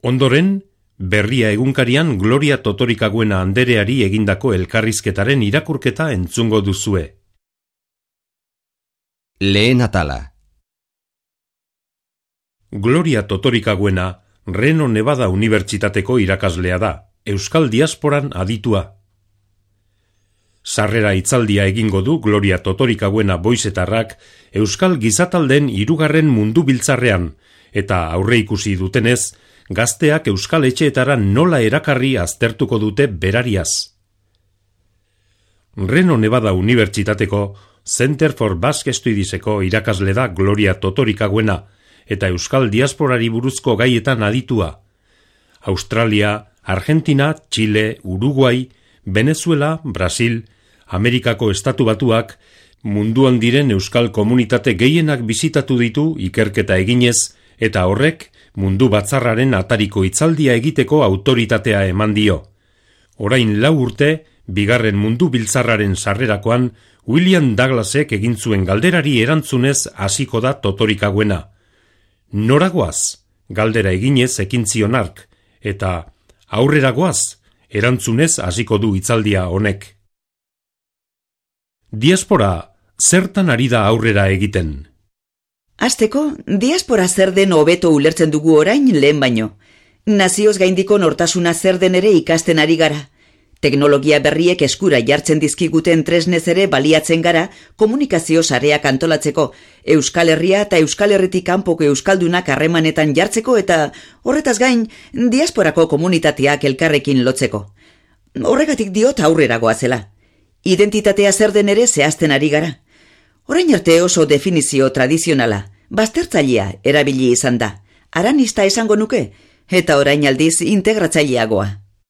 Ondoren, Berria egunkarian Gloria Totorikaguena andereari egindako elkarrizketaren irakurketa entzungo duzue. Lehen atala. Gloria Totorikaguena Reno Nevada Unibertsitateko irakaslea da, Euskal Diasporan aditua. Sarrera hitzaldia egingo du Gloria Totorikaguena boizetarrak Euskal Gizataldeen 3. mundu biltzarrean, eta aurreikusi dutenez, gazteak euskal etxeetara nola erakarri aztertuko dute berariaz. Reno Nevada Unibertsitateko Center for Basque Studieseko irakasle da Gloria Totorikaguena eta euskal diasporari buruzko gaietan aditua. Australia, Argentina, Chile, Uruguay, Venezuela, Brasil, Amerikako Estatu Batuak, munduan diren euskal komunitate gehienak bisitatu ditu ikerketa eginez, eta horrek mundu batzarraren atariko hitzaldia egiteko autoritatea eman dio. Orain 4 urte, 2. mundu biltzarraren sarrerakoan, William Douglasek egin zuen galderari erantzunez hasiko da Totorikaguena. Noragoaz, galdera eginez ekin zion hark, eta aurreragoaz, erantzunez hasiko du hitzaldia honek. Diaspora, zertan ari da aurrera egiten? Hasteko, diaspora zer den hobeto ulertzen dugu orain lehen baino. Nazioz gaindiko nortasuna zer den ere ikasten ari gara. Teknologia berriek eskura jartzen dizkiguten tresnez ere baliatzen gara komunikazio sareak antolatzeko, Euskal Herria eta Euskal Herritik kanpoko euskaldunak harremanetan jartzeko eta horretaz gain diasporako komunitateak elkarrekin lotzeko. Horregatik diot aurrera goazela. Identitatea zer den ere zehazten ari gara. Orain arte oso definizio tradizionala, baztertzailea erabili izan da, aranista esango nuke, eta orain aldiz integratzaileagoa.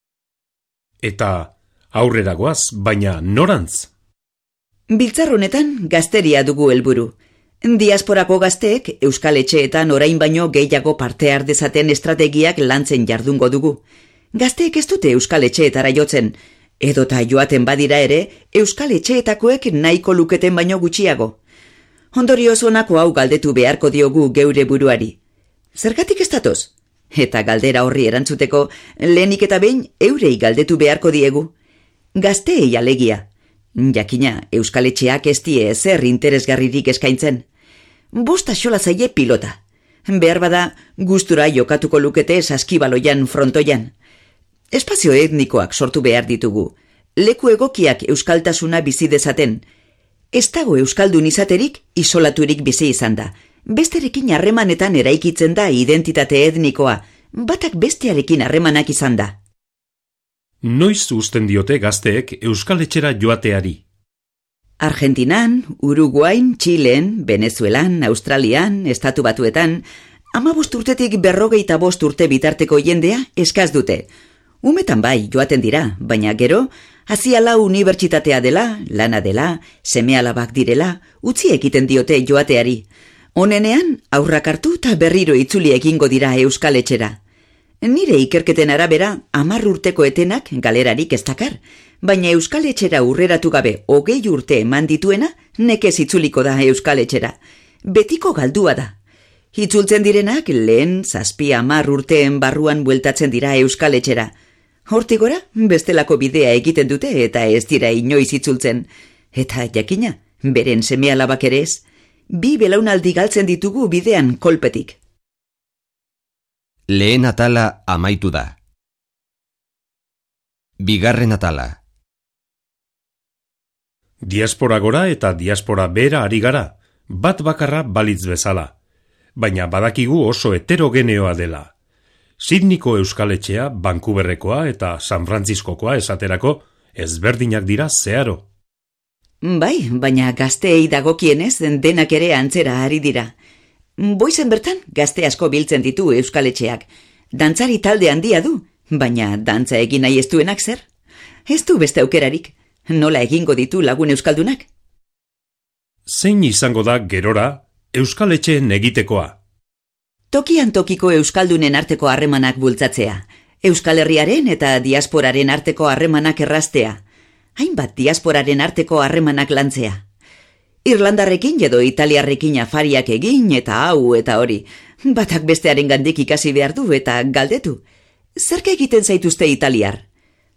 Eta aurreragoaz, baina norantz? Biltzar honetan gazteria dugu helburu. Diasporako gazteek euskal etxeetan orain baino gehiago parte har dezaten estrategiak lantzen jardungo dugu. Gazteek ez dute euskal etxeetara jotzen, edota joaten badira ere, euskal etxeetakoek nahiko luketen baino gutxiago. Ondorioz honako hau galdetu beharko diogu geure buruari. Zergatik ez datoz? Eta galdera horri erantzuteko, lehenik eta behin eurei galdetu beharko diegu. Gazteei alegia. Jakina, euskal etxeak ez die ezer interesgarririk eskaintzen. Bosta xola zaie pilota. Behar bada, gustura jokatuko lukete saskibaloian frontoian. Espazio etnikoak sortu behar ditugu. Leku egokiak euskaltasuna bizi dezaten. Ez dago euskaldun izaterik isolaturik bizi izan da. Besterekin harremanetan eraikitzen da identitate etnikoa. Batak bestearekin harremanak izan da. Noiz uzten diote gazteek euskal etxera joateari? Argentinan, Uruguain, Txilen, Venezuelan, Australian, Estatu Batuetan, 15 urtetik 45 urte bitarteko jendea eskaz dute. Umetan bai joaten dira, baina gero, haziala unibertsitatea dela, lana dela, seme-alabak direla, utzi egiten diote joateari. Honenean, aurrak hartu eta berriro itzuli egingo dira euskal etxera. Nire ikerketen arabera, 10 urteko etenak galerarik ez dakar, baina euskal etxera urreratu gabe 20 urte eman dituena, nekez itzuliko da euskal etxera. Betiko galdua da. Itzultzen direnak lehen 7-10 urteen barruan bueltatzen dira euskal etxera. Hortik gora, bestelako bidea egiten dute eta ez dira inoiz itzultzen. Eta jakina, beren seme-alabak ere ez. 2 belaunaldi galtzen ditugu bidean kolpetik. Lehen atala amaitu da. 2. atala. Diaspora gora eta diaspora bera ari gara, bat bakarra balitz bezala. Baina badakigu oso heterogeneoa dela. Sydneyko euskaletxea, Vancouverrekoa eta San Franciscokoa esaterako ezberdinak dira zeharo. Bai, baina gazteei dagokienez denak ere antzera ari dira. Boizen bertan gazte asko biltzen ditu euskaletxeak. Dantzari talde handia du, baina dantza egin nahi ez duenak zer? Ez du beste aukerarik. Nola egingo ditu lagun euskaldunak? Zein izango da gerora euskaletxeen egitekoa? Tokian tokiko euskaldunen arteko harremanak bultzatzea. Euskal Herriaren eta diasporaren arteko harremanak erraztea. Hainbat diasporaren arteko harremanak lantzea. Irlandarrekin edo italiarrekin afariak egin eta hau eta hori. Batak bestearen gandik ikasi behar du eta galdetu. Zerk egiten zaituzte italiar?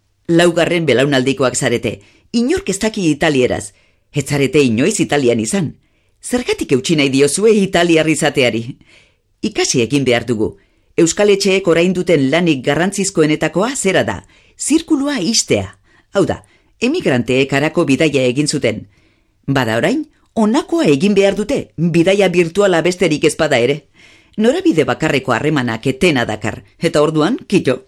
4. belaunaldikoak zarete, inork ez daki italieraz. Ez zarete inoiz Italian izan. Zergatik eutsi nahi diozue italiar izateari? Ikasi egin behar dugu. Euskal Etxeek orain duten lanik garrantzizkoenetakoa zera da, zirkulua istea. Hau da, emigranteek harako bidaia egin zuten. Bada orain, honakoa egin behar dute, bidaia virtuala besterik ezpada ere. Norabide bakarreko harremanak etena dakar, eta orduan, kito.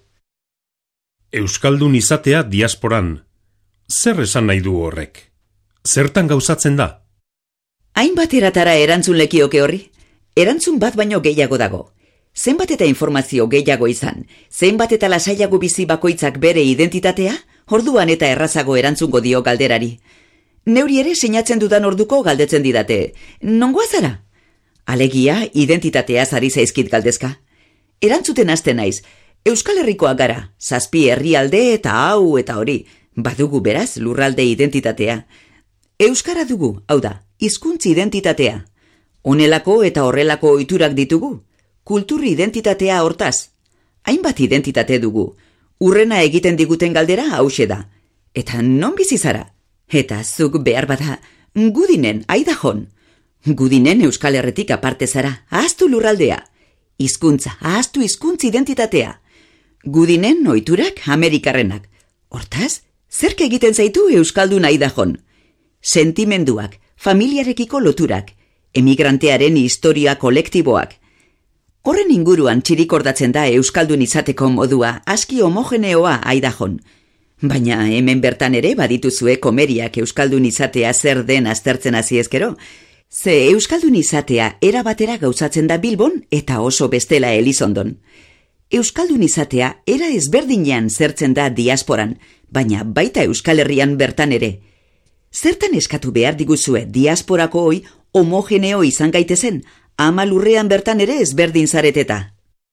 Euskaldun izatea diasporan. Zer esan nahi du horrek? Zertan gauzatzen da? Hainbat eratara erantzun lekioke horri. Erantzun bat baino gehiago dago. Zenbat eta informazio gehiago izan, zenbat eta lasaiago bizi bakoitzak bere identitatea, orduan eta errazago erantzungo dio galderari. Neuri ere sinatzen dudan orduko galdetzen didate. Nongoa zara? Alegia, identitatea zari zaizkit galdezka. Erantzuten hasten naiz, Euskal Herrikoa gara, 7 herrialde eta hau eta hori, badugu beraz lurralde identitatea. Euskara dugu, hau da, hizkuntz identitatea. Honelako eta horrelako ohiturak ditugu. Kultur identitatea hortaz. Hainbat identitate dugu. Urrena egiten diguten galdera hauxe da. Eta non bizi zara? Eta zuk behar bada, Gudinen, Aidajon. Gudinen Euskal Herretik aparte zara, ahaztu lurraldea. Hizkuntza, ahaztu hizkuntz identitatea. Gudinen ohiturak Amerikarrenak. Hortaz, zerk egiten zaitu Euskaldun Aidajon? Sentimenduak, familiarekiko loturak, emigrantearen historia kolektiboak. Horren inguruan txirikordatzen da Euskaldun izateko modua aski homogeneoa Aidajon. Baina hemen bertan ere badituzue komeriak Euskaldun izatea zer den aztertzen hasi ezkero. Ze Euskaldun izatea era batera gauzatzen da Bilbon eta oso bestela Elizondon. Euskaldun izatea era ezberdinean zertzen da diasporan, baina baita Euskal Herrian bertan ere. Zertan eskatu behar diguzue diasporako hoi homogeneo izan gaitezen, ama lurrean bertan ere ezberdin zareteta.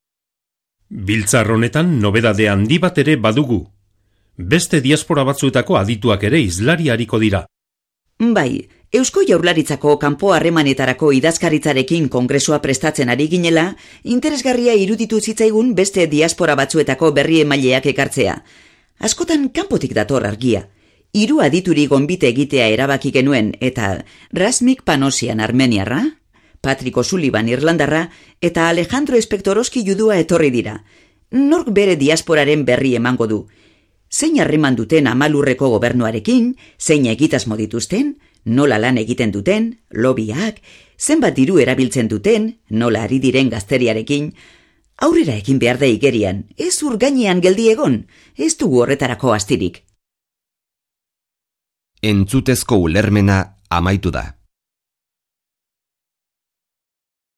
Biltzar honetan nobedade handi bat ere badugu. Beste diaspora batzuetako adituak ere hizlari ariko dira. Bai, Eusko Jaurlaritzako kanpo harremanetarako idazkaritzarekin kongresua prestatzen ari ginela, interesgarria iruditu zitzaigun beste diaspora batzuetako berri emaileak ekartzea. Askotan kanpotik dator argia. 3 adituri gonbite egitea erabaki genuen eta Rasmik Panosian armeniarra, Patrick O'Sullivan irlandarra eta Alejandro Espectoroski judua etorri dira. Nork bere diasporaren berri emango du. Zein harreman duten amalurreko gobernuarekin, zein egitasmo dituzten, nola lan egiten duten, lobiak, zenbat diru erabiltzen duten, nola ari diren gazteriarekin. Aurrera egin behar da igerian, ez urgainean geldi egon, ez dugu horretarako astirik. Entzutezko ulermena amaitu da.